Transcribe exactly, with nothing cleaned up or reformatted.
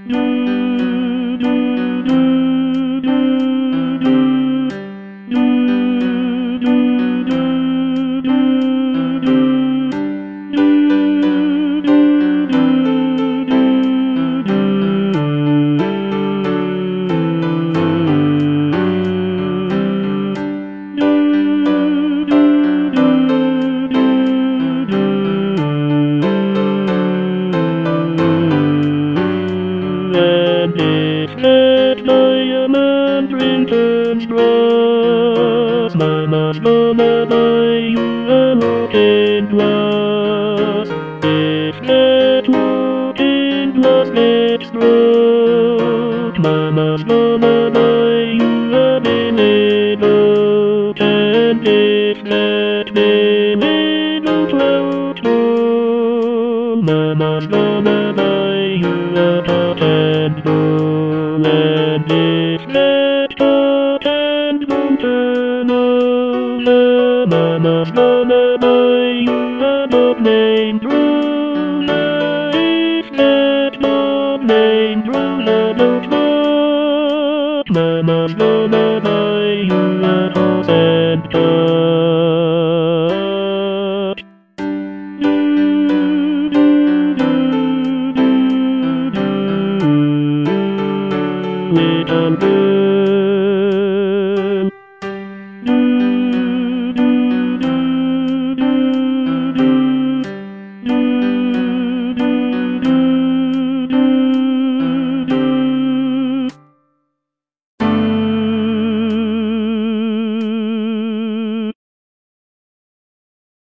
And it's that diamond ring turns brass. Mama's gonna buy you a looking glass. If that looking glass gets broke, Mama's gonna buy you a billy goat. And if that billy goat won't go, Mama's gonna buy you a pot and bowl. And if that pot and bowl turn over, Mama's gonna buy you a dog named Rolla. If that dog named Rolla don't bark, Mama's gonna buy you a horse and cart. Little bird